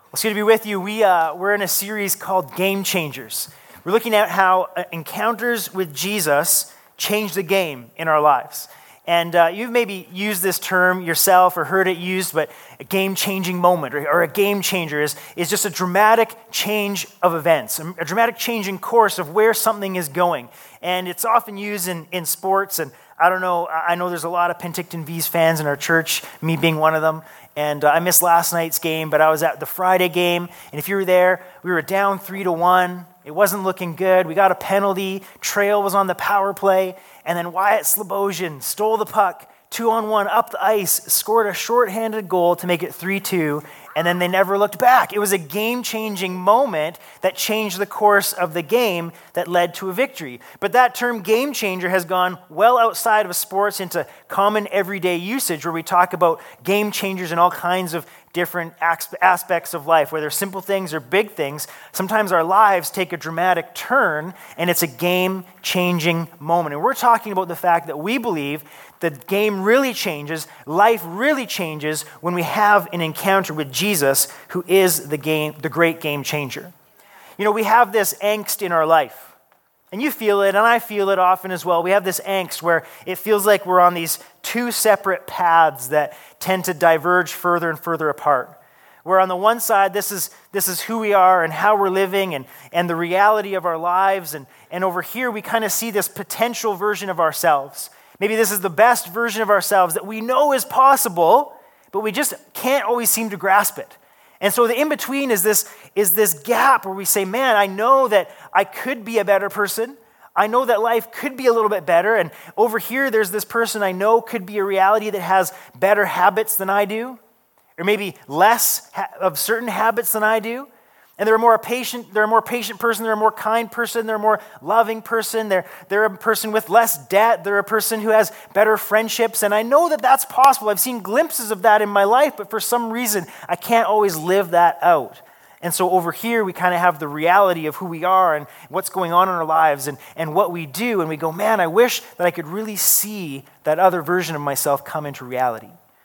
It's good to be with you. We're in a series called Game Changers. We're looking at how encounters with Jesus change the game in our lives. And you've maybe used this term yourself or heard it used, but a game-changing moment or a game changer is just a dramatic change of events, a dramatic change in course of where something is going. And it's often used in sports, and I don't know, I know there's a lot of Penticton Vees fans in our church, me being one of them. And I missed last night's game, but I was at the Friday game. And if you were there, we were down 3-1. It wasn't looking good. We got a penalty. Trail was on the power play. And then Wyatt Slobosian stole the puck, 2-on-1 up the ice, scored a shorthanded goal to make it 3-2. And then they never looked back. It was a game-changing moment that changed the course of the game that led to a victory. But that term game changer has gone well outside of sports into common everyday usage where we talk about game changers in all kinds of different aspects of life, whether simple things or big things. Sometimes our lives take a dramatic turn and it's a game-changing moment. And we're talking about the fact that we believe the game really changes, life really changes when we have an encounter with Jesus, who is the great game changer. You know, we have this angst in our life. And you feel it, and I feel it often as well. We have this angst where it feels like we're on these two separate paths that tend to diverge further and further apart. Where on the one side, this is who we are and how we're living and the reality of our lives. And over here, we kind of see this potential version of ourselves. Maybe this is the best version of ourselves that we know is possible, but we just can't always seem to grasp it. And so the in-between is this gap where we say, man, I know that I could be a better person. I know that life could be a little bit better. And over here, there's this person I know could be a reality that has better habits than I do, or maybe less of certain habits than I do. And they're a more patient person, they're a more kind person, they're a more loving person, they're a person with less debt, they're a person who has better friendships, and I know that that's possible. I've seen glimpses of that in my life, but for some reason, I can't always live that out. And so over here, we kind of have the reality of who we are and what's going on in our lives and what we do, and we go, man, I wish that I could really see that other version of myself come into reality.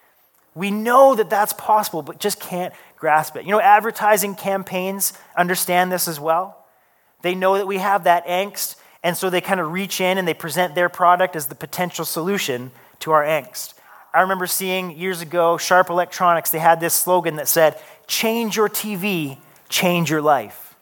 We know that that's possible, but just can't grasp it. You know, advertising campaigns understand this as well. They know that we have that angst, and so they kind of reach in and they present their product as the potential solution to our angst. I remember seeing years ago, Sharp Electronics, they had this slogan that said, "Change your TV, change your life."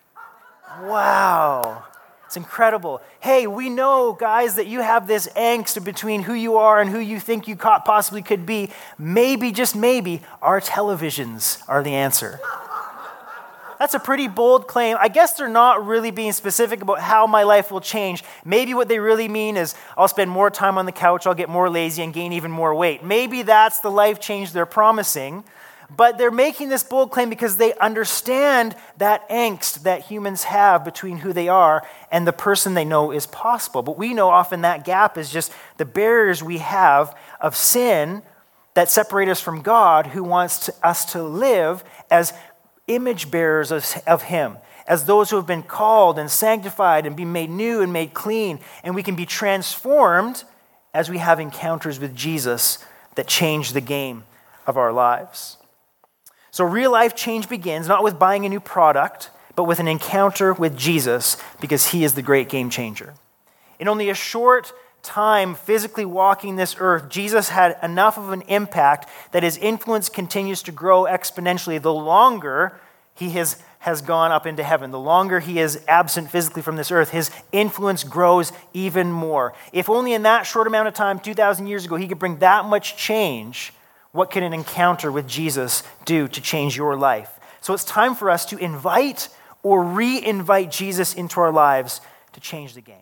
Wow. It's incredible. Hey, we know, guys, that you have this angst between who you are and who you think you possibly could be. Maybe, just maybe, our televisions are the answer. That's a pretty bold claim. I guess they're not really being specific about how my life will change. Maybe what they really mean is I'll spend more time on the couch, I'll get more lazy, and gain even more weight. Maybe that's the life change they're promising. But they're making this bold claim because they understand that angst that humans have between who they are and the person they know is possible. But we know often that gap is just the barriers we have of sin that separate us from God, who wants us to live as image bearers of Him, as those who have been called and sanctified and be made new and made clean. And we can be transformed as we have encounters with Jesus that change the game of our lives. So real life change begins not with buying a new product, but with an encounter with Jesus, because He is the great game changer. In only a short time physically walking this earth, Jesus had enough of an impact that His influence continues to grow exponentially the longer He has gone up into heaven. The longer He is absent physically from this earth, His influence grows even more. If only in that short amount of time, 2,000 years ago, He could bring that much change, what can an encounter with Jesus do to change your life? So it's time for us to invite or re-invite Jesus into our lives to change the game.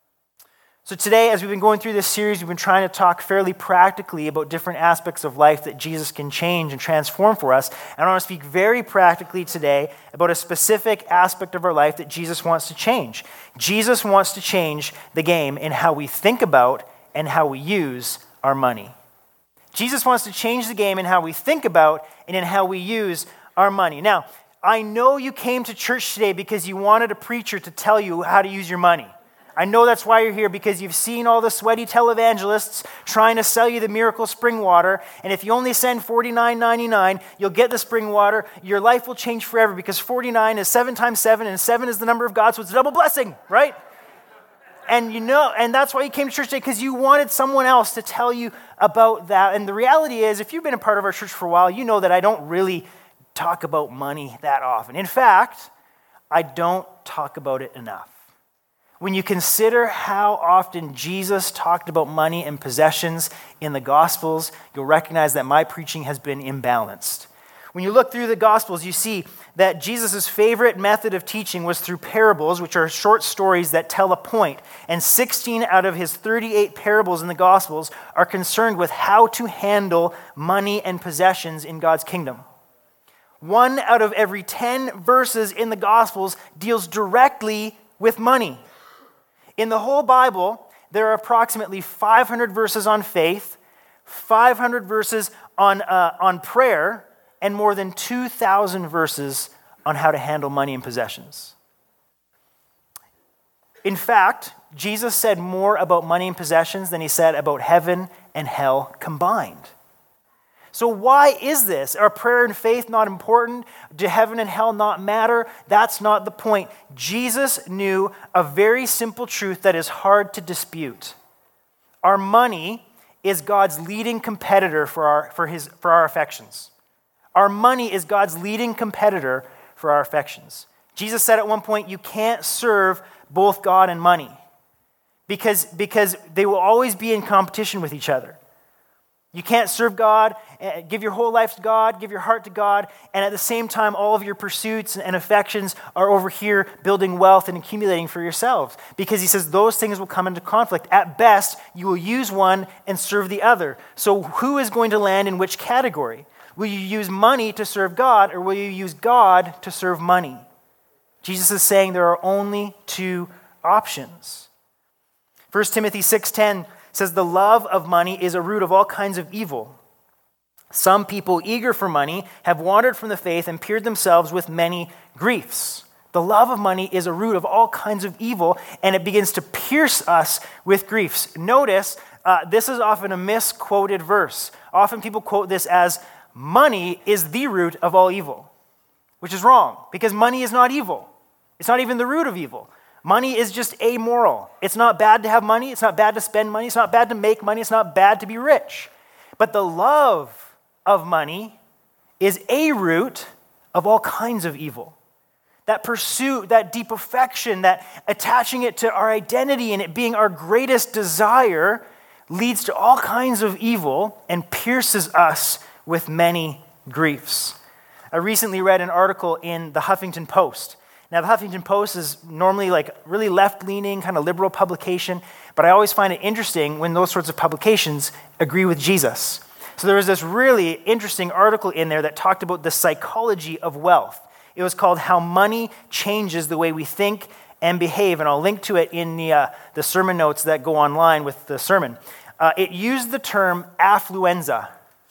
So today, as we've been going through this series, we've been trying to talk fairly practically about different aspects of life that Jesus can change and transform for us. And I want to speak very practically today about a specific aspect of our life that Jesus wants to change. Jesus wants to change the game in how we think about and how we use our money. Jesus wants to change the game in how we think about and in how we use our money. Now, I know you came to church today because you wanted a preacher to tell you how to use your money. I know that's why you're here, because you've seen all the sweaty televangelists trying to sell you the miracle spring water. And if you only send $49.99, you'll get the spring water. Your life will change forever, because 49 is 7 times 7, and 7 is the number of God, so it's a double blessing, right? And that's why you came to church today, because you wanted someone else to tell you about that. And the reality is, if you've been a part of our church for a while, you know that I don't really talk about money that often. In fact, I don't talk about it enough. When you consider how often Jesus talked about money and possessions in the Gospels, you'll recognize that my preaching has been imbalanced. When you look through the Gospels, you see that Jesus' favorite method of teaching was through parables, which are short stories that tell a point. And 16 out of his 38 parables in the Gospels are concerned with how to handle money and possessions in God's kingdom. 1 out of every 10 verses in the Gospels deals directly with money. In the whole Bible, there are approximately 500 verses on faith, 500 verses on prayer, and more than 2,000 verses on how to handle money and possessions. In fact, Jesus said more about money and possessions than he said about heaven and hell combined. So why is this? Are prayer and faith not important? Do heaven and hell not matter? That's not the point. Jesus knew a very simple truth that is hard to dispute. Our money is God's leading competitor for our affections. Our money is God's leading competitor for our affections. Jesus said at one point, you can't serve both God and money because they will always be in competition with each other. You can't serve God, give your whole life to God, give your heart to God, and at the same time, all of your pursuits and affections are over here building wealth and accumulating for yourselves. Because he says those things will come into conflict. At best, you will use one and serve the other. So who is going to land in which category? Will you use money to serve God, or will you use God to serve money? Jesus is saying there are only two options. 1 Timothy 6:10 says the love of money is a root of all kinds of evil. Some people eager for money have wandered from the faith and pierced themselves with many griefs. The love of money is a root of all kinds of evil, and it begins to pierce us with griefs. Notice, this is often a misquoted verse. Often people quote this as, money is the root of all evil, which is wrong, because money is not evil. It's not even the root of evil. Money is just amoral. It's not bad to have money. It's not bad to spend money. It's not bad to make money. It's not bad to be rich. But the love of money is a root of all kinds of evil. That pursuit, that deep affection, that attaching it to our identity and it being our greatest desire leads to all kinds of evil and pierces us with many griefs. I recently read an article in the Huffington Post. Now, the Huffington Post is normally like really left-leaning, kind of liberal publication, but I always find it interesting when those sorts of publications agree with Jesus. So there was this really interesting article in there that talked about the psychology of wealth. It was called How Money Changes the Way We Think and Behave, and I'll link to it in the sermon notes that go online with the sermon. It used the term affluenza.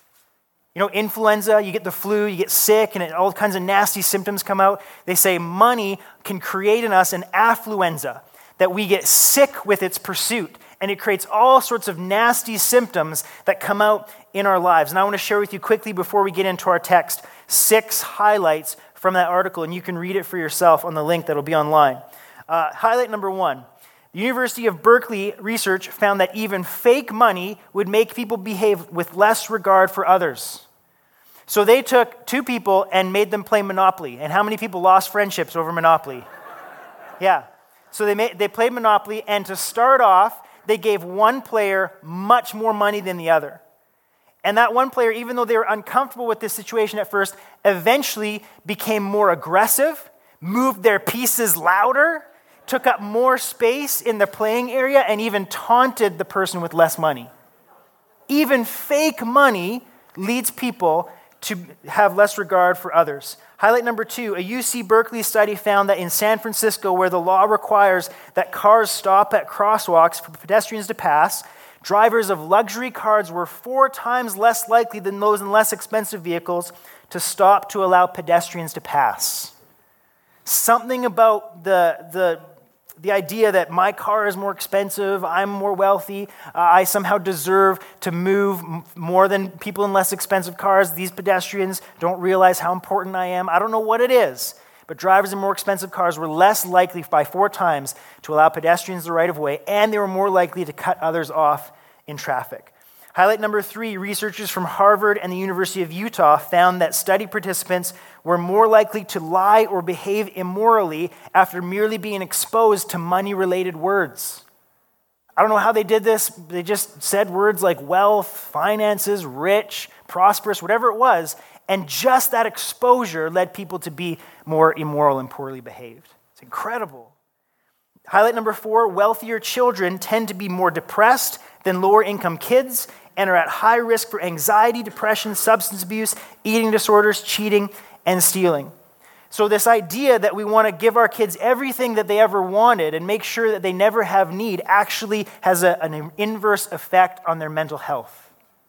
You know, influenza, you get the flu, you get sick, and all kinds of nasty symptoms come out. They say money can create in us an affluenza, that we get sick with its pursuit, and it creates all sorts of nasty symptoms that come out in our lives. And I want to share with you quickly before we get into our text 6 highlights from that article, and you can read it for yourself on the link that'll be online. Highlight number 1. The University of Berkeley research found that even fake money would make people behave with less regard for others. So they took 2 people and made them play Monopoly. And how many people lost friendships over Monopoly? Yeah. So they played Monopoly, and to start off, they gave one player much more money than the other. And that one player, even though they were uncomfortable with this situation at first, eventually became more aggressive, moved their pieces louder, took up more space in the playing area, and even taunted the person with less money. Even fake money leads people to have less regard for others. Highlight number 2, a UC Berkeley study found that in San Francisco, where the law requires that cars stop at crosswalks for pedestrians to pass, drivers of luxury cars were 4 times less likely than those in less expensive vehicles to stop to allow pedestrians to pass. Something about the The idea that my car is more expensive, I'm more wealthy, I somehow deserve to move more than people in less expensive cars. These pedestrians don't realize how important I am. I don't know what it is, but drivers in more expensive cars were less likely by 4 times to allow pedestrians the right of way, and they were more likely to cut others off in traffic. Highlight number 3, researchers from Harvard and the University of Utah found that study participants were more likely to lie or behave immorally after merely being exposed to money-related words. I don't know how they did this. They just said words like wealth, finances, rich, prosperous, whatever it was, and just that exposure led people to be more immoral and poorly behaved. It's incredible. Highlight number 4, wealthier children tend to be more depressed than lower-income kids and are at high risk for anxiety, depression, substance abuse, eating disorders, cheating, and stealing. So this idea that we want to give our kids everything that they ever wanted and make sure that they never have need actually has an inverse effect on their mental health.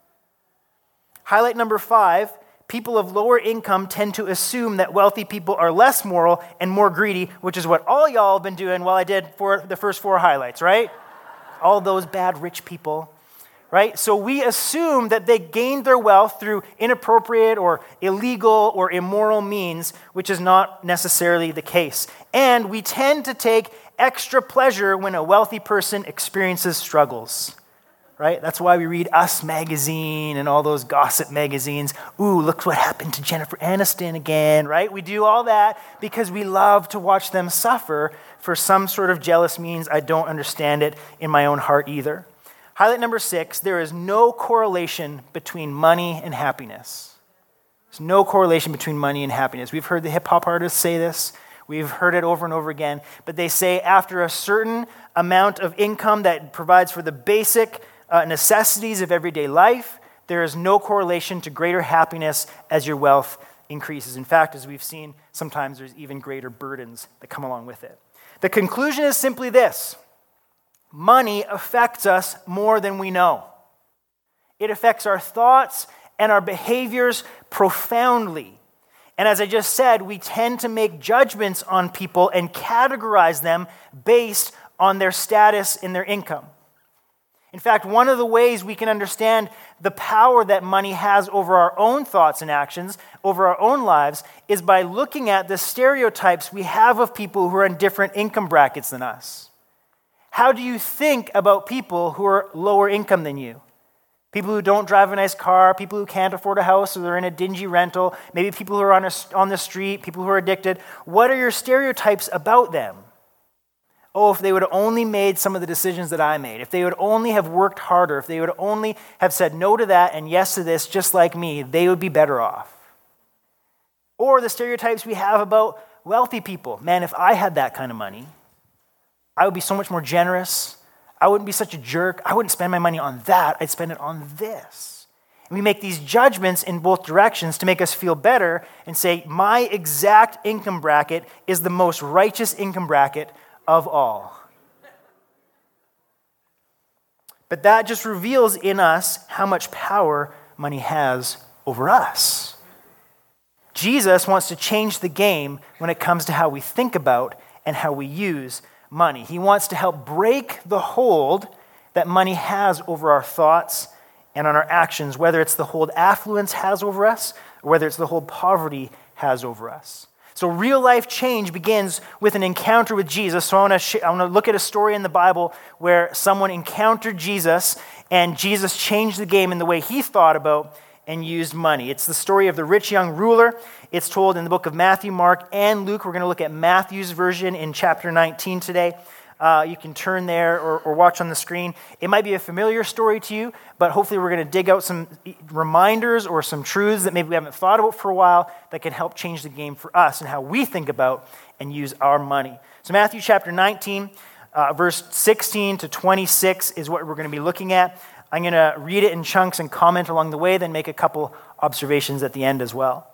Highlight number 5, people of lower income tend to assume that wealthy people are less moral and more greedy, which is what all y'all have been doing while I did for the first 4 highlights, right? All those bad rich people. Right? So we assume that they gained their wealth through inappropriate or illegal or immoral means, which is not necessarily the case. And we tend to take extra pleasure when a wealthy person experiences struggles. Right? That's why we read Us magazine and all those gossip magazines. Ooh, look what happened to Jennifer Aniston again, right? We do all that because we love to watch them suffer for some sort of jealous means. I don't understand it in my own heart either. Highlight number 6, there is no correlation between money and happiness. There's no correlation between money and happiness. We've heard the hip-hop artists say this. We've heard it over and over again. But they say after a certain amount of income that provides for the basic necessities of everyday life, there is no correlation to greater happiness as your wealth increases. In fact, as we've seen, sometimes there's even greater burdens that come along with it. The conclusion is simply this. Money affects us more than we know. It affects our thoughts and our behaviors profoundly. And as I just said, we tend to make judgments on people and categorize them based on their status and their income. In fact, one of the ways we can understand the power that money has over our own thoughts and actions, over our own lives, is by looking at the stereotypes we have of people who are in different income brackets than us. How do you think about people who are lower income than you? People who don't drive a nice car, people who can't afford a house or they're in a dingy rental, maybe people who are on the street, people who are addicted. What are your stereotypes about them? Oh, if they would have only made some of the decisions that I made, if they would only have worked harder, if they would only have said no to that and yes to this just like me, they would be better off. Or the stereotypes we have about wealthy people. Man, if I had that kind of money, I would be so much more generous. I wouldn't be such a jerk. I wouldn't spend my money on that. I'd spend it on this. And we make these judgments in both directions to make us feel better and say, my exact income bracket is the most righteous income bracket of all. But that just reveals in us how much power money has over us. Jesus wants to change the game when it comes to how we think about and how we use money. He wants to help break the hold that money has over our thoughts and on our actions, whether it's the hold affluence has over us or whether it's the hold poverty has over us. So real life change begins with an encounter with Jesus. So I want to look at a story in the Bible where someone encountered Jesus and Jesus changed the game in the way he thought about and used money. It's the story of the rich young ruler. It's told in the book of Matthew, Mark, and Luke. We're going to look at Matthew's version in chapter 19 today. You can turn there or watch on the screen. It might be a familiar story to you, but hopefully we're going to dig out some reminders or some truths that maybe we haven't thought about for a while that can help change the game for us and how we think about and use our money. So Matthew chapter 19, verse 16 to 26 is what we're going to be looking at. I'm going to read it in chunks and comment along the way, then make a couple observations at the end as well.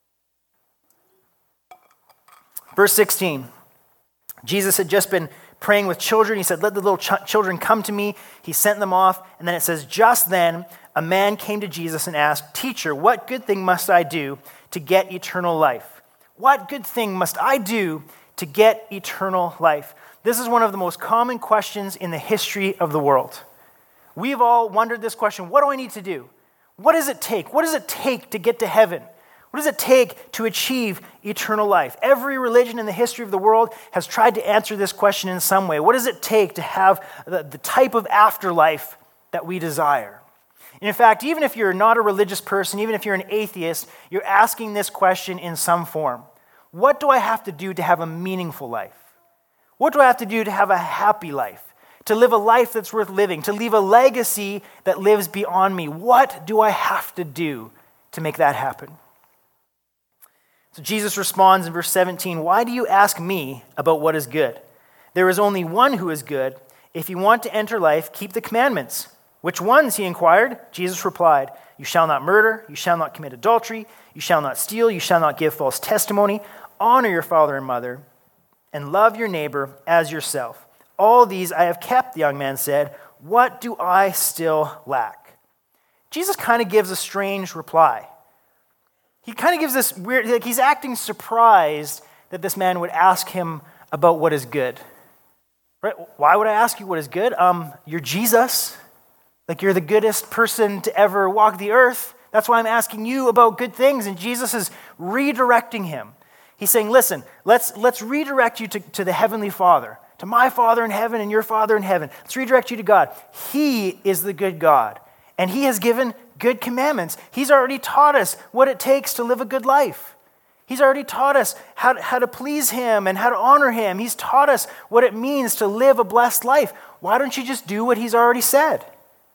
Verse 16, Jesus had just been praying with children. He said, let the little children come to me. He sent them off. And then it says, just then a man came to Jesus and asked, Teacher, what good thing must I do to get eternal life? What good thing must I do to get eternal life? This is one of the most common questions in the history of the world. We've all wondered this question: what do I need to do? What does it take? What does it take to get to heaven? What does it take to achieve eternal life? Every religion in the history of the world has tried to answer this question in some way. What does it take to have the type of afterlife that we desire? And in fact, even if you're not a religious person, even if you're an atheist, you're asking this question in some form. What do I have to do to have a meaningful life? What do I have to do to have a happy life? To live a life that's worth living? To leave a legacy that lives beyond me? What do I have to do to make that happen? So Jesus responds in verse 17, "Why do you ask me about what is good? There is only one who is good. If you want to enter life, keep the commandments." "Which ones?" he inquired. Jesus replied, "You shall not murder, you shall not commit adultery, you shall not steal, you shall not give false testimony, honor your father and mother, and love your neighbor as yourself. All these I have kept," the young man said. "What do I still lack?" Jesus kind of gives a strange reply. He kind of gives this weird, like he's acting surprised that this man would ask him about what is good. Right? Why would I ask you what is good? You're Jesus. Like you're the goodest person to ever walk the earth. That's why I'm asking you about good things. And Jesus is redirecting him. He's saying, listen, let's redirect you to the Heavenly Father, to my Father in heaven and your Father in heaven. Let's redirect you to God. He is the good God. And he has given good commandments. He's already taught us what it takes to live a good life. He's already taught us how to please him and how to honor him. He's taught us what it means to live a blessed life. Why don't you just do what he's already said?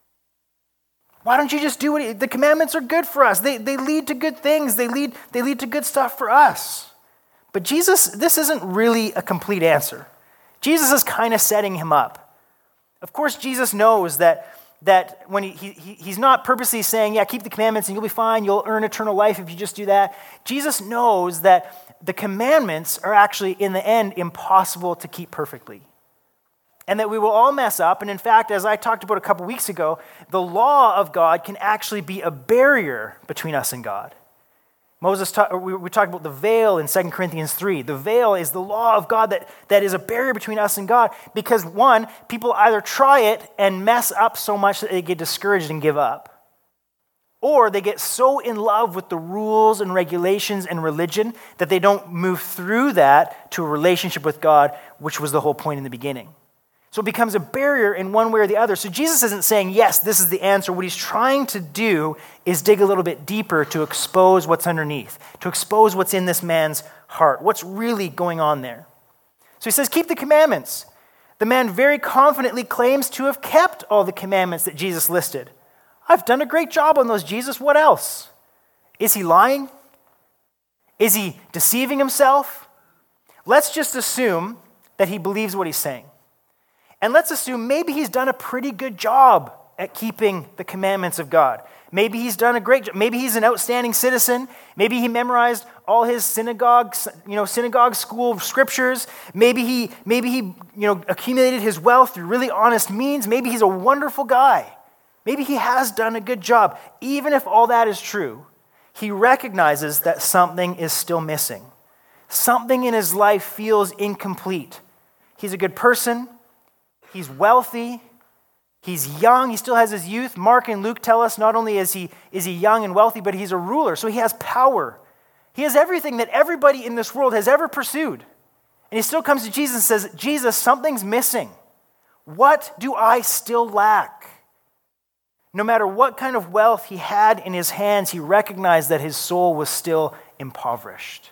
Why don't you just do what the commandments are good for us? They lead to good things. They lead to good stuff for us. But Jesus, this isn't really a complete answer. Jesus is kind of setting him up. Of course, Jesus knows that when he's not purposely saying, yeah, keep the commandments and you'll be fine, you'll earn eternal life if you just do that. Jesus knows that the commandments are actually, in the end, impossible to keep perfectly. And that we will all mess up. And in fact, as I talked about a couple weeks ago, the law of God can actually be a barrier between us and God. We talked about the veil in 2 Corinthians 3. The veil is the law of God that is a barrier between us and God because, one, people either try it and mess up so much that they get discouraged and give up, or they get so in love with the rules and regulations and religion that they don't move through that to a relationship with God, which was the whole point in the beginning. So it becomes a barrier in one way or the other. So Jesus isn't saying, yes, this is the answer. What he's trying to do is dig a little bit deeper to expose what's underneath, to expose what's in this man's heart, what's really going on there. So he says, keep the commandments. The man very confidently claims to have kept all the commandments that Jesus listed. I've done a great job on those, Jesus. What else? Is he lying? Is he deceiving himself? Let's just assume that he believes what he's saying. And let's assume maybe he's done a pretty good job at keeping the commandments of God. Maybe he's done a great job. Maybe he's an outstanding citizen. Maybe he memorized all his synagogue school scriptures. Maybe he accumulated his wealth through really honest means. Maybe he's a wonderful guy. Maybe he has done a good job. Even if all that is true, he recognizes that something is still missing. Something in his life feels incomplete. He's a good person. He's wealthy, he's young, he still has his youth. Mark and Luke tell us not only is he young and wealthy, but he's a ruler, so he has power. He has everything that everybody in this world has ever pursued. And he still comes to Jesus and says, Jesus, something's missing. What do I still lack? No matter what kind of wealth he had in his hands, he recognized that his soul was still impoverished.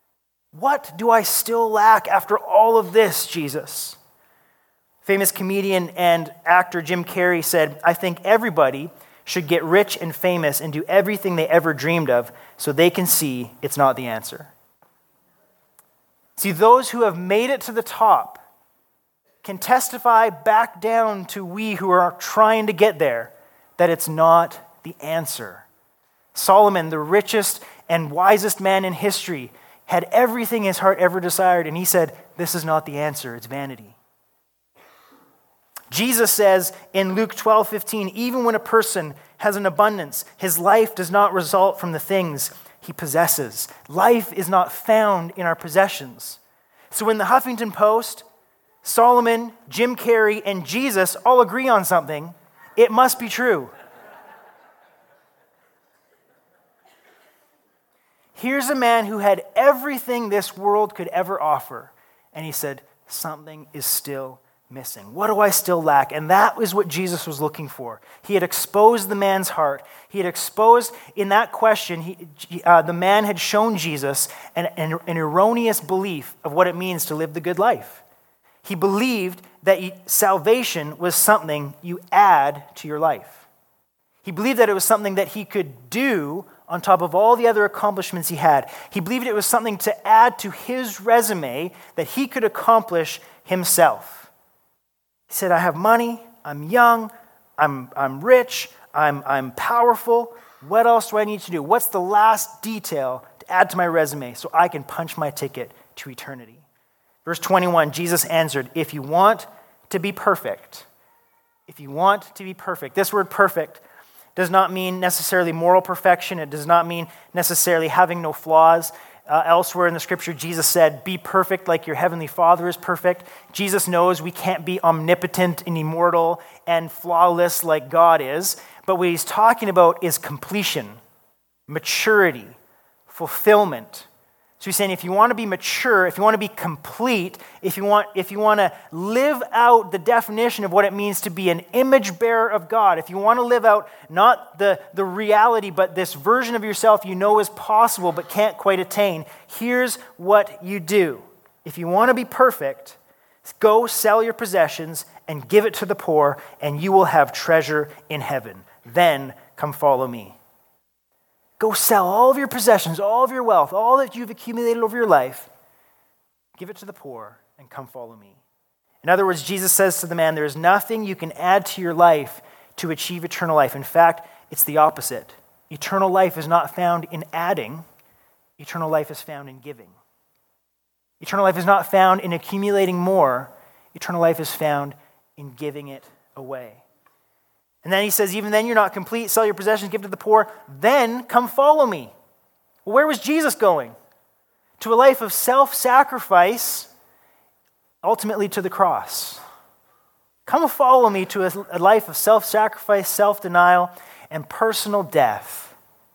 What do I still lack after all of this, Jesus? Famous comedian and actor Jim Carrey said, I think everybody should get rich and famous and do everything they ever dreamed of so they can see it's not the answer. See, those who have made it to the top can testify back down to we who are trying to get there that it's not the answer. Solomon, the richest and wisest man in history, had everything his heart ever desired, and he said, this is not the answer, it's vanity. Jesus says in Luke 12:15, even when a person has an abundance, his life does not result from the things he possesses. Life is not found in our possessions. So when the Huffington Post, Solomon, Jim Carrey, and Jesus all agree on something, it must be true. Here's a man who had everything this world could ever offer, and he said, something is still missing. What do I still lack? And that was what Jesus was looking for. He had exposed the man's heart. He had exposed, in that question, the man had shown Jesus an erroneous belief of what it means to live the good life. He believed that salvation was something you add to your life. He believed that it was something that he could do on top of all the other accomplishments he had. He believed it was something to add to his resume that he could accomplish himself. He said, I have money, I'm young, I'm rich, I'm powerful. What else do I need to do? What's the last detail to add to my resume so I can punch my ticket to eternity? Verse 21, Jesus answered, if you want to be perfect, this word perfect does not mean necessarily moral perfection. It does not mean necessarily having no flaws. Elsewhere in the scripture, Jesus said, be perfect like your heavenly Father is perfect. Jesus knows we can't be omnipotent and immortal and flawless like God is. But what he's talking about is completion, maturity, fulfillment. So he's saying if you want to be mature, if you want to be complete, if you want to live out the definition of what it means to be an image bearer of God, if you want to live out not the reality, but this version of yourself you know is possible but can't quite attain, here's what you do. If you want to be perfect, go sell your possessions and give it to the poor, and you will have treasure in heaven. Then come follow me. Go sell all of your possessions, all of your wealth, all that you've accumulated over your life. Give it to the poor and come follow me. In other words, Jesus says to the man, there is nothing you can add to your life to achieve eternal life. In fact, it's the opposite. Eternal life is not found in adding. Eternal life is found in giving. Eternal life is not found in accumulating more. Eternal life is found in giving it away. And then he says, even then you're not complete. Sell your possessions, give to the poor. Then come follow me. Well, where was Jesus going? To a life of self-sacrifice, ultimately to the cross. Come follow me to a life of self-sacrifice, self-denial, and personal death.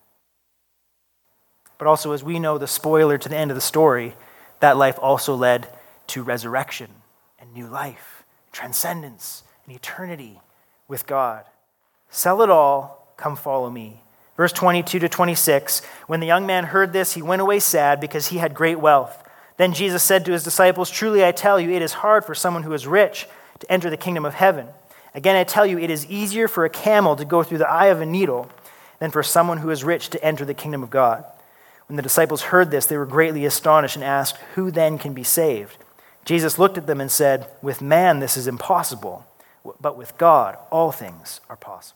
But also, as we know, the spoiler to the end of the story, that life also led to resurrection and new life, transcendence, and eternity with God. Sell it all, come follow me. Verse 22 to 26, when the young man heard this, he went away sad because he had great wealth. Then Jesus said to his disciples, truly I tell you, it is hard for someone who is rich to enter the kingdom of heaven. Again, I tell you, it is easier for a camel to go through the eye of a needle than for someone who is rich to enter the kingdom of God. When the disciples heard this, they were greatly astonished and asked, who then can be saved? Jesus looked at them and said, with man this is impossible, but with God all things are possible.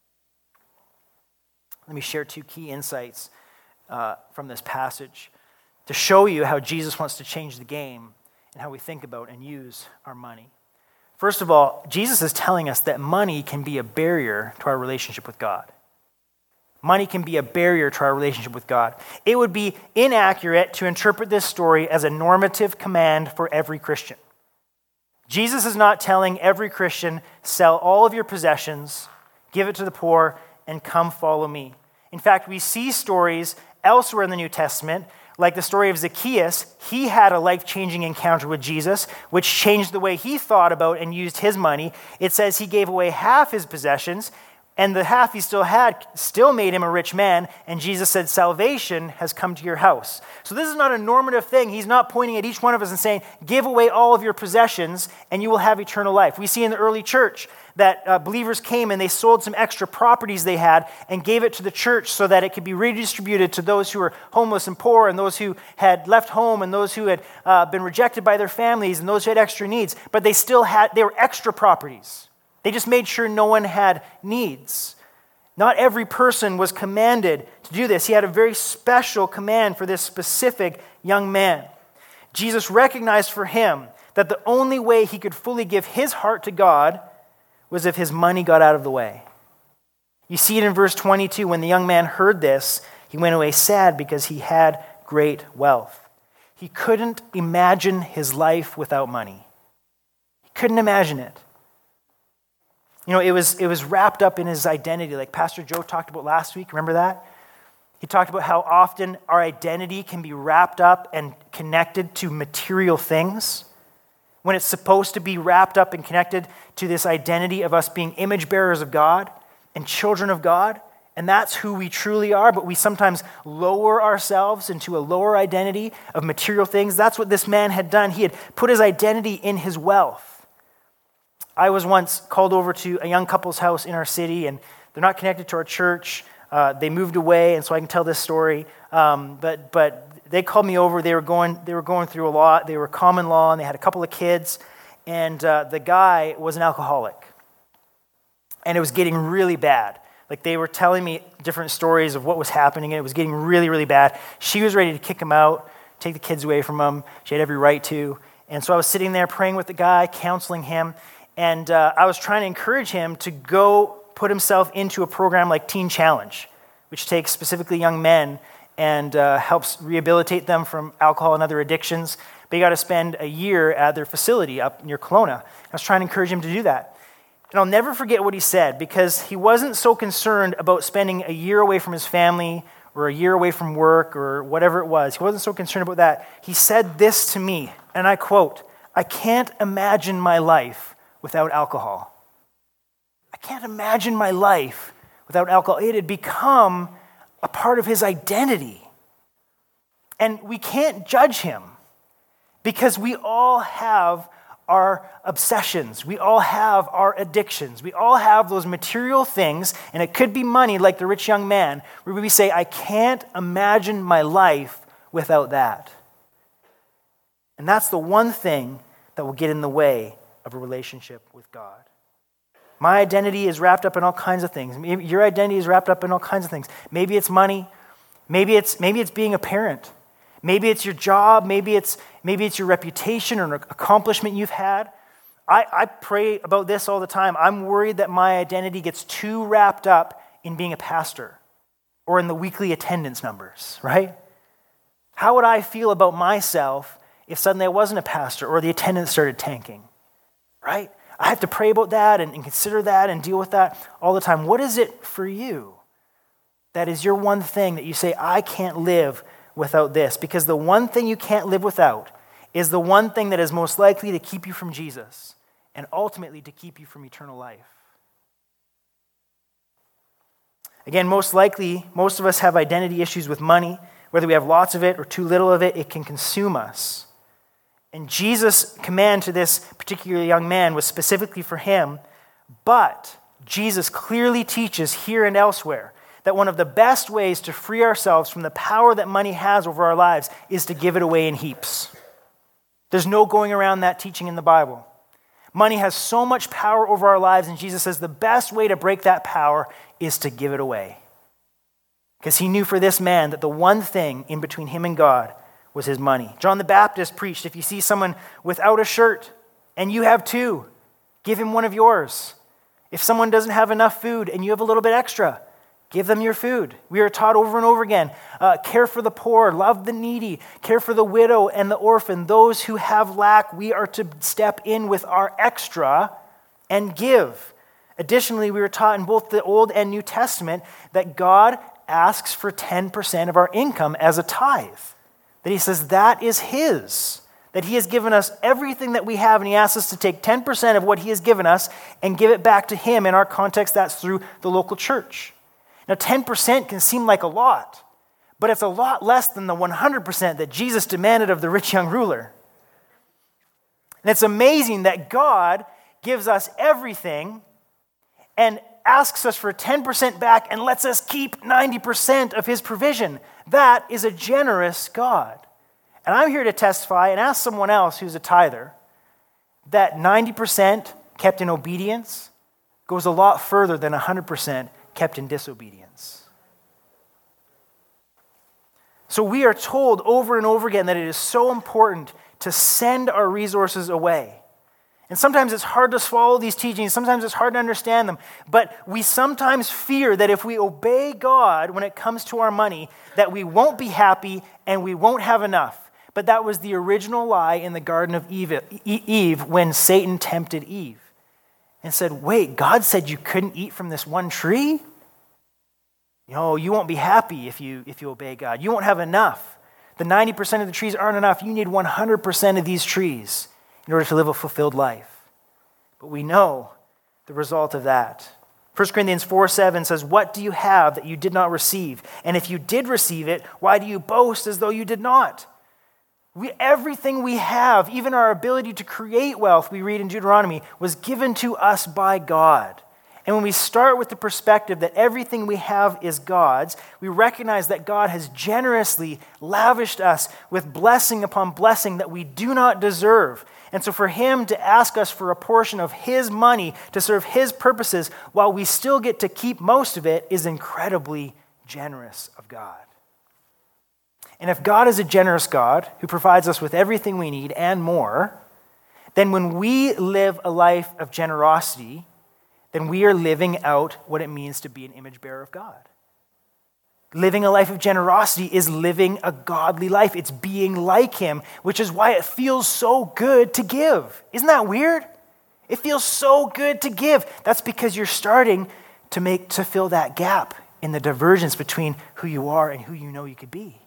Let me share two key insights from this passage to show you how Jesus wants to change the game and how we think about and use our money. First of all, Jesus is telling us that money can be a barrier to our relationship with God. Money can be a barrier to our relationship with God. It would be inaccurate to interpret this story as a normative command for every Christian. Jesus is not telling every Christian, sell all of your possessions, give it to the poor, and come follow me. In fact, we see stories elsewhere in the New Testament, like the story of Zacchaeus. He had a life-changing encounter with Jesus, which changed the way he thought about and used his money. It says he gave away half his possessions, and the half he still had still made him a rich man, and Jesus said, salvation has come to your house. So this is not a normative thing. He's not pointing at each one of us and saying, give away all of your possessions, and you will have eternal life. We see in the early church that believers came and they sold some extra properties they had and gave it to the church so that it could be redistributed to those who were homeless and poor and those who had left home and those who had been rejected by their families and those who had extra needs. But they were extra properties. They just made sure no one had needs. Not every person was commanded to do this. He had a very special command for this specific young man. Jesus recognized for him that the only way he could fully give his heart to God was if his money got out of the way. You see it in verse 22. When the young man heard this, he went away sad because he had great wealth. he couldn't imagine his life without money. He couldn't imagine it. You know, it was wrapped up in his identity, like Pastor Joe talked about last week. Remember that? He talked about how often our identity can be wrapped up and connected to material things, when it's supposed to be wrapped up and connected to this identity of us being image bearers of God and children of God. And that's who we truly are, but we sometimes lower ourselves into a lower identity of material things. That's what this man had done. He had put his identity in his wealth. I was once called over to a young couple's house in our city, and they're not connected to our church. They moved away, and so I can tell this story. But they called me over. They were going through a lot. They were common law, and they had a couple of kids, and the guy was an alcoholic, and it was getting really bad. Like, they were telling me different stories of what was happening, and it was getting really, really bad. She was ready to kick him out, take the kids away from him. She had every right to. And so I was sitting there praying with the guy, counseling him, and I was trying to encourage him to go put himself into a program like Teen Challenge, which takes specifically young men and helps rehabilitate them from alcohol and other addictions. But you got to spend a year at their facility up near Kelowna. I was trying to encourage him to do that. And I'll never forget what he said, because he wasn't so concerned about spending a year away from his family or a year away from work or whatever it was. He wasn't so concerned about that. He said this to me, and I quote, "I can't imagine my life without alcohol." I can't imagine my life without alcohol. It had become a part of his identity. And we can't judge him, because we all have our obsessions. We all have our addictions. We all have those material things, and it could be money, like the rich young man, where we say, I can't imagine my life without that. And that's the one thing that will get in the way of a relationship with God. My identity is wrapped up in all kinds of things. Maybe your identity is wrapped up in all kinds of things. Maybe it's money. Maybe it's being a parent. Maybe it's your job. Maybe it's your reputation or an accomplishment you've had. I pray about this all the time. I'm worried that my identity gets too wrapped up in being a pastor or in the weekly attendance numbers, right? How would I feel about myself if suddenly I wasn't a pastor or the attendance started tanking, right? I have to pray about that and consider that and deal with that all the time. What is it for you that is your one thing that you say, I can't live without this? Because the one thing you can't live without is the one thing that is most likely to keep you from Jesus and ultimately to keep you from eternal life. Again, most likely, most of us have identity issues with money. Whether we have lots of it or too little of it, it can consume us. And Jesus' command to this particular young man was specifically for him, but Jesus clearly teaches here and elsewhere that one of the best ways to free ourselves from the power that money has over our lives is to give it away in heaps. There's no going around that teaching in the Bible. Money has so much power over our lives, and Jesus says the best way to break that power is to give it away. Because he knew for this man that the one thing in between him and God was his money. John the Baptist preached, if you see someone without a shirt and you have two, give him one of yours. If someone doesn't have enough food and you have a little bit extra, give them your food. We are taught over and over again, care for the poor, love the needy, care for the widow and the orphan, those who have lack. We are to step in with our extra and give. Additionally, we were taught in both the Old and New Testament that God asks for 10% of our income as a tithe. That he says that is his, that he has given us everything that we have, and he asks us to take 10% of what he has given us and give it back to him. In our context, that's through the local church. Now, 10% can seem like a lot, but it's a lot less than the 100% that Jesus demanded of the rich young ruler. And it's amazing that God gives us everything and asks us for 10% back and lets us keep 90% of his provision. That is a generous God. And I'm here to testify and ask someone else who's a tither that 90% kept in obedience goes a lot further than 100% kept in disobedience. So we are told over and over again that it is so important to send our resources away. And sometimes it's hard to swallow these teachings. Sometimes it's hard to understand them. But we sometimes fear that if we obey God when it comes to our money, that we won't be happy and we won't have enough. but that was the original lie in the Garden of Eve when Satan tempted Eve and said, wait, God said you couldn't eat from this one tree? You won't be happy if you obey God. You won't have enough. The 90% of the trees aren't enough. You need 100% of these trees in order to live a fulfilled life. But we know the result of that. 1 Corinthians 4:7 says, what do you have that you did not receive? And if you did receive it, why do you boast as though you did not? Everything we have, even our ability to create wealth, we read in Deuteronomy, was given to us by God. And when we start with the perspective that everything we have is God's, we recognize that God has generously lavished us with blessing upon blessing that we do not deserve. And so for him to ask us for a portion of his money to serve his purposes while we still get to keep most of it is incredibly generous of God. And if God is a generous God who provides us with everything we need and more, then when we live a life of generosity, then we are living out what it means to be an image bearer of God. Living a life of generosity is living a godly life. It's being like him, which is why it feels so good to give. Isn't that weird? It feels so good to give. That's because you're starting to fill that gap in the divergence between who you are and who you know you could be.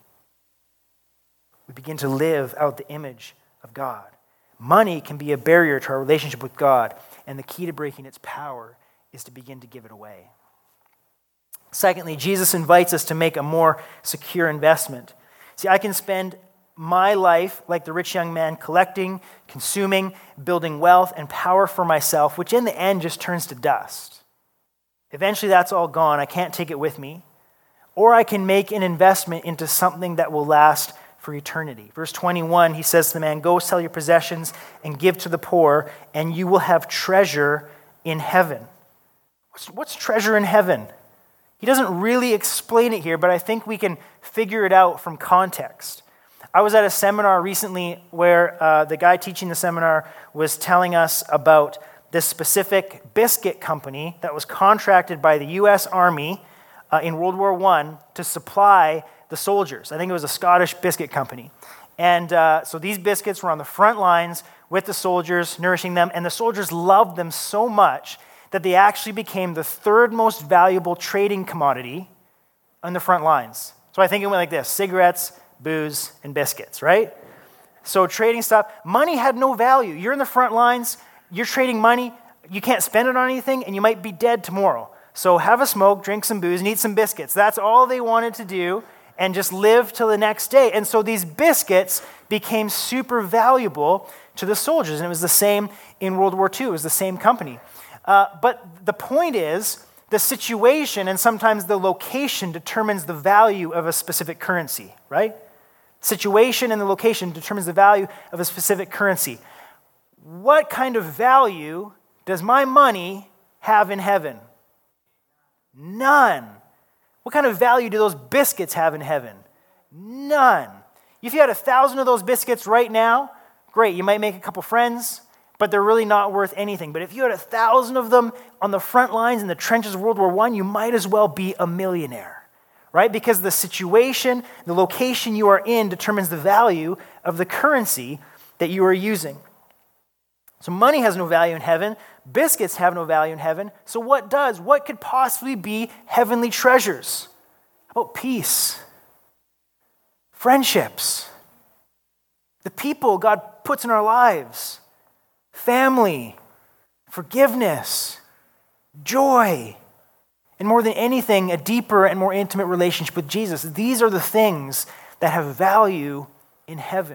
We begin to live out the image of God. Money can be a barrier to our relationship with God, and the key to breaking its power is to begin to give it away. Secondly, Jesus invites us to make a more secure investment. See, I can spend my life like the rich young man, collecting, consuming, building wealth and power for myself, which in the end just turns to dust. Eventually that's all gone. I can't take it with me. Or I can make an investment into something that will last for eternity. Verse 21, he says to the man, go sell your possessions and give to the poor, and you will have treasure in heaven. What's treasure in heaven? He doesn't really explain it here, but I think we can figure it out from context. I was at a seminar recently where the guy teaching the seminar was telling us about this specific biscuit company that was contracted by the U.S. Army in World War I to supply the soldiers. I think it was a Scottish biscuit company. And so these biscuits were on the front lines with the soldiers, nourishing them, and the soldiers loved them so much that they actually became the third most valuable trading commodity on the front lines. So I think it went like this: cigarettes, booze, and biscuits, right? So trading stuff. Money had no value. You're in the front lines, you're trading money, you can't spend it on anything, and you might be dead tomorrow. So have a smoke, drink some booze, and eat some biscuits. That's all they wanted to do, and just live till the next day. And so these biscuits became super valuable to the soldiers, and it was the same in World War II. It was the same company. But the point is, the situation and sometimes the location determines the value of a specific currency, right? Situation and the location determines the value of a specific currency. What kind of value does my money have in heaven? None. What kind of value do those biscuits have in heaven? None. If you had 1,000 of those biscuits right now, great, you might make a couple friends, but they're really not worth anything. But if you had 1,000 of them on the front lines in the trenches of World War I, you might as well be a millionaire, right? Because the situation, the location you are in determines the value of the currency that you are using. So money has no value in heaven. Biscuits have no value in heaven. So what does? What could possibly be heavenly treasures? How about peace? Friendships? The people God puts in our lives? Family, forgiveness, joy, and more than anything, a deeper and more intimate relationship with Jesus. These are the things that have value in heaven.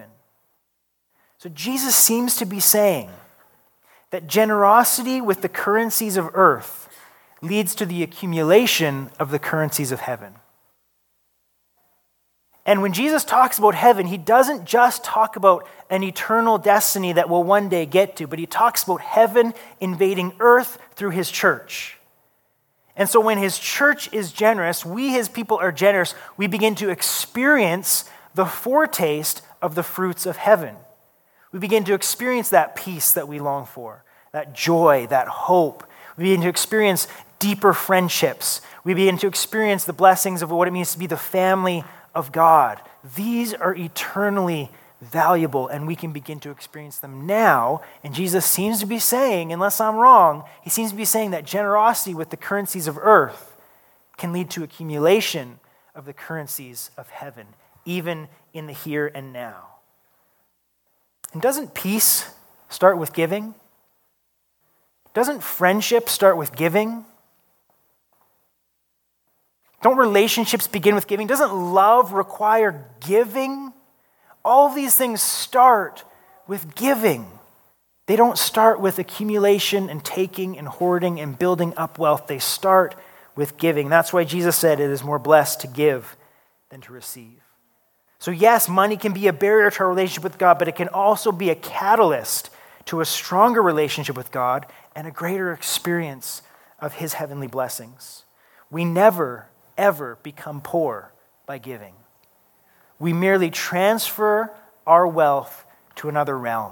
So Jesus seems to be saying that generosity with the currencies of earth leads to the accumulation of the currencies of heaven. And when Jesus talks about heaven, he doesn't just talk about an eternal destiny that we'll one day get to, but he talks about heaven invading earth through his church. And so when his church is generous, we, his people, are generous, we begin to experience the foretaste of the fruits of heaven. We begin to experience that peace that we long for, that joy, that hope. We begin to experience deeper friendships. We begin to experience the blessings of what it means to be the family of God. These are eternally valuable, and we can begin to experience them now. And Jesus seems to be saying, unless I'm wrong, he seems to be saying that generosity with the currencies of earth can lead to accumulation of the currencies of heaven, even in the here and now. And doesn't peace start with giving? Doesn't friendship start with giving? Don't relationships begin with giving? Doesn't love require giving? All these things start with giving. They don't start with accumulation and taking and hoarding and building up wealth. They start with giving. That's why Jesus said it is more blessed to give than to receive. So yes, money can be a barrier to our relationship with God, but it can also be a catalyst to a stronger relationship with God and a greater experience of his heavenly blessings. We never, ever become poor by giving. We merely transfer our wealth to another realm.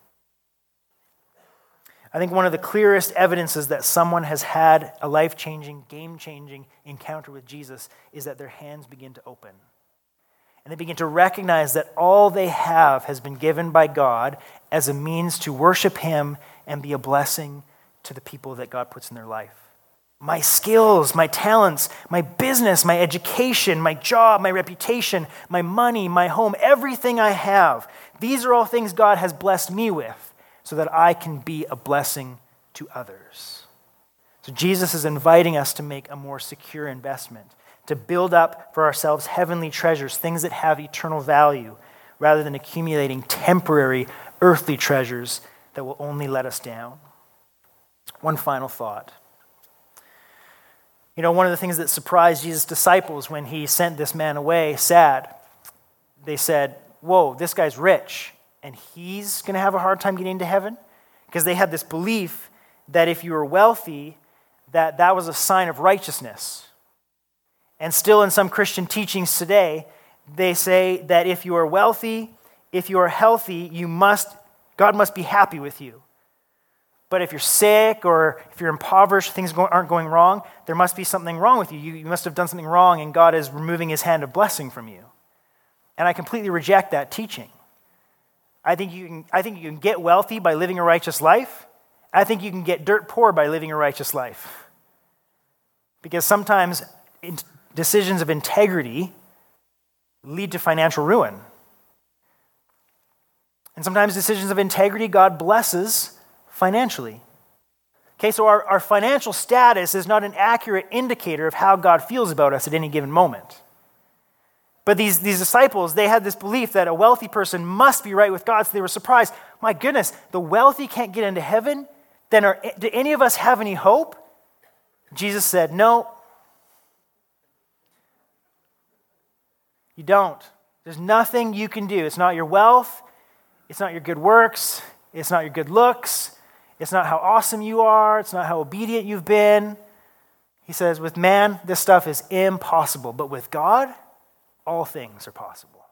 I think one of the clearest evidences that someone has had a life-changing, game-changing encounter with Jesus is that their hands begin to open. And they begin to recognize that all they have has been given by God as a means to worship him and be a blessing to the people that God puts in their life. My skills, my talents, my business, my education, my job, my reputation, my money, my home, everything I have, these are all things God has blessed me with so that I can be a blessing to others. So Jesus is inviting us to make a more secure investment, to build up for ourselves heavenly treasures, things that have eternal value, rather than accumulating temporary earthly treasures that will only let us down. One final thought. You know, one of the things that surprised Jesus' disciples when he sent this man away sad, they said, whoa, this guy's rich, and he's going to have a hard time getting into heaven? Because they had this belief that if you were wealthy, that was a sign of righteousness. And still in some Christian teachings today, they say that if you are wealthy, if you are healthy, God must be happy with you. But if you're sick or if you're impoverished, things aren't going wrong, there must be something wrong with you. You must have done something wrong, and God is removing his hand of blessing from you. And I completely reject that teaching. I think you can get wealthy by living a righteous life. I think you can get dirt poor by living a righteous life. Because sometimes decisions of integrity lead to financial ruin. And sometimes decisions of integrity God blesses financially. Okay, so our financial status is not an accurate indicator of how God feels about us at any given moment. But these disciples, they had this belief that a wealthy person must be right with God, so they were surprised. My goodness, the wealthy can't get into heaven? Then do any of us have any hope? Jesus said, no. You don't. There's nothing you can do. It's not your wealth. It's not your good works. It's not your good looks. It's not how awesome you are. It's not how obedient you've been. He says, with man, this stuff is impossible. But with God, all things are possible.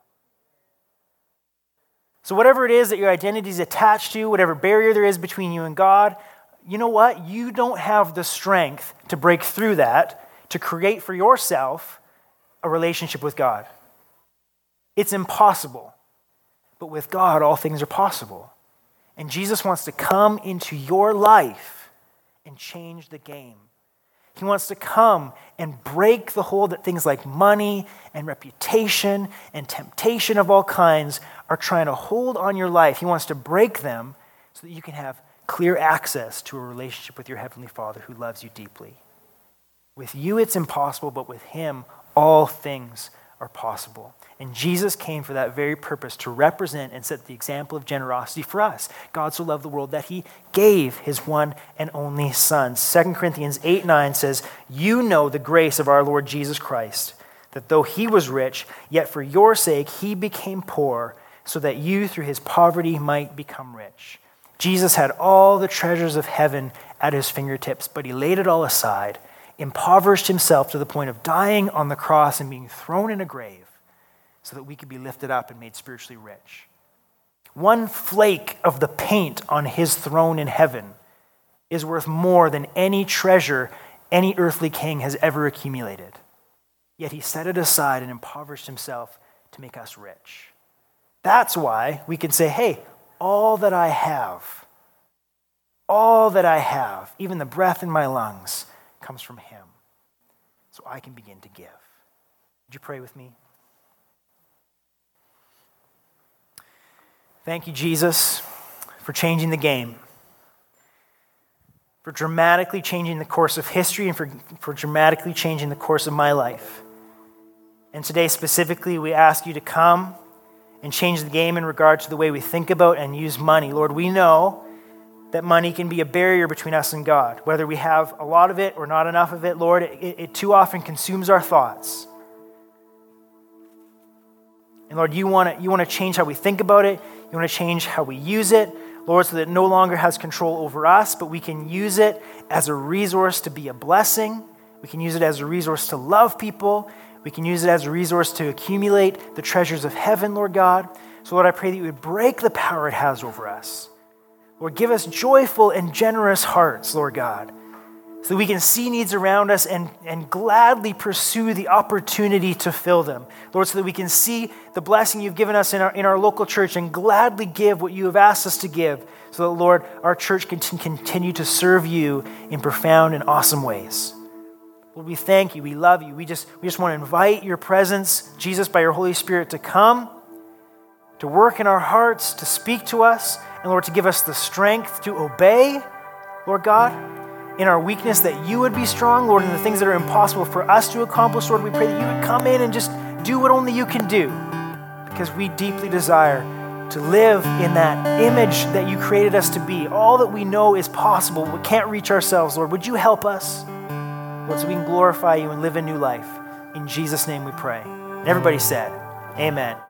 So whatever it is that your identity is attached to, whatever barrier there is between you and God, you know what? You don't have the strength to break through that, to create for yourself a relationship with God. It's impossible. But with God, all things are possible. And Jesus wants to come into your life and change the game. He wants to come and break the hold that things like money and reputation and temptation of all kinds are trying to hold on your life. He wants to break them so that you can have clear access to a relationship with your Heavenly Father who loves you deeply. With you, it's impossible, but with him, all things are possible. And Jesus came for that very purpose, to represent and set the example of generosity for us. God so loved the world that he gave his one and only Son. 2 Corinthians 8:9 says, you know the grace of our Lord Jesus Christ, that though he was rich, yet for your sake he became poor, so that you through his poverty might become rich. Jesus had all the treasures of heaven at his fingertips, but he laid it all aside, impoverished himself to the point of dying on the cross and being thrown in a grave, so that we could be lifted up and made spiritually rich. One flake of the paint on his throne in heaven is worth more than any treasure any earthly king has ever accumulated. Yet he set it aside and impoverished himself to make us rich. That's why we can say, hey, all that I have, even the breath in my lungs, comes from him. So I can begin to give. Would you pray with me? Thank you, Jesus, for changing the game, for dramatically changing the course of history and for dramatically changing the course of my life. And today specifically, we ask you to come and change the game in regard to the way we think about and use money. Lord, we know that money can be a barrier between us and God. Whether we have a lot of it or not enough of it, Lord, it too often consumes our thoughts. And Lord, you want to change how we think about it. You want to change how we use it, Lord, so that it no longer has control over us, but we can use it as a resource to be a blessing. We can use it as a resource to love people. We can use it as a resource to accumulate the treasures of heaven, Lord God. So Lord, I pray that you would break the power it has over us. Lord, give us joyful and generous hearts, Lord God, so that we can see needs around us and gladly pursue the opportunity to fill them. Lord, so that we can see the blessing you've given us in our local church and gladly give what you have asked us to give, so that, Lord, our church can continue to serve you in profound and awesome ways. Lord, we thank you. We love you. We just want to invite your presence, Jesus, by your Holy Spirit, to come, to work in our hearts, to speak to us, and Lord, to give us the strength to obey, Lord God, in our weakness, that you would be strong, Lord, in the things that are impossible for us to accomplish. Lord, we pray that you would come in and just do what only you can do, because we deeply desire to live in that image that you created us to be. All that we know is possible. We can't reach ourselves, Lord. Would you help us, Lord, so we can glorify you and live a new life? In Jesus' name we pray. And everybody said, amen.